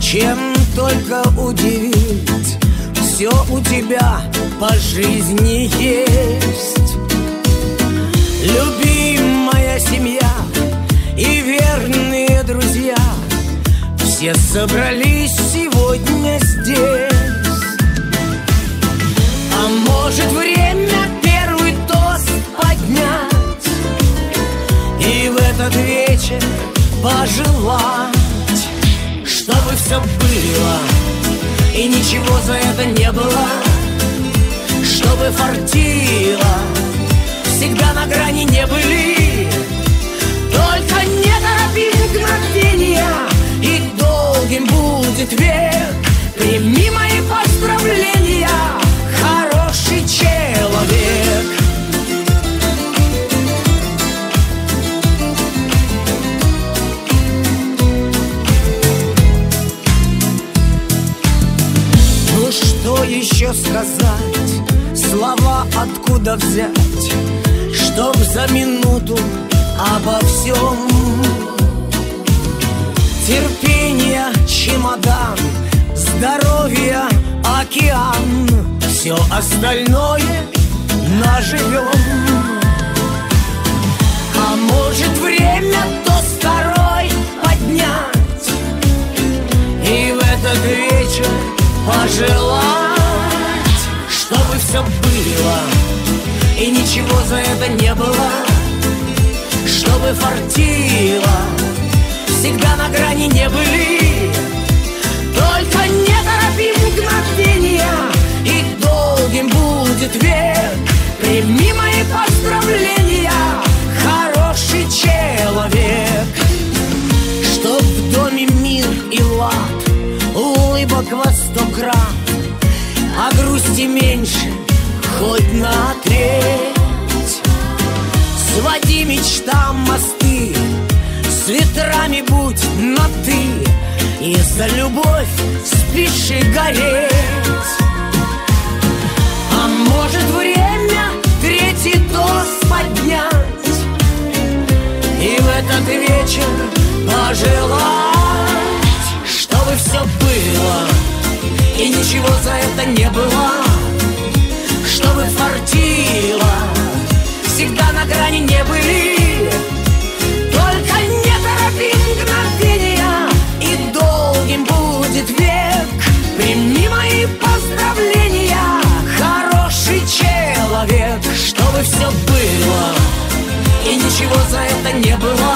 чем только удивить. Все у тебя по жизни есть. Любимая семья и верные друзья, все собрались сегодня здесь. А может, время первый тост поднять и в этот вечер пожелать, чтобы все было и ничего за это не было, чтобы фартило, всегда на грани не были. Только не торопи мгновения, и долгим будет век. Прими мои поздравления, хороший человек. Ну что еще сказать, слова откуда взять, чтоб за минуту обо всем. Терпение, чемодан, здоровье, океан, все остальное наживем. А может, время тост второй поднять и в этот вечер пожелать, чтобы все было и ничего за это не было, чтобы фартило, всегда на грани не были. Только не торопи мгновения, и долгим будет век. Прими мои поздравления, хороший человек. Чтоб в доме мир и лад, улыбок во 100 крат, а грусти меньше хоть на треть. Своди мечтам мосты, с ветрами будь на ты, и за любовь спеши гореть. А может, время третий тост поднять и в этот вечер пожелать, чтобы все было и ничего за это не было, чтобы фартило, всегда на грани не были. Только не торопи мгновения, и долгим будет век. Прими мои поздравления, хороший человек. Чтобы все было и ничего за это не было,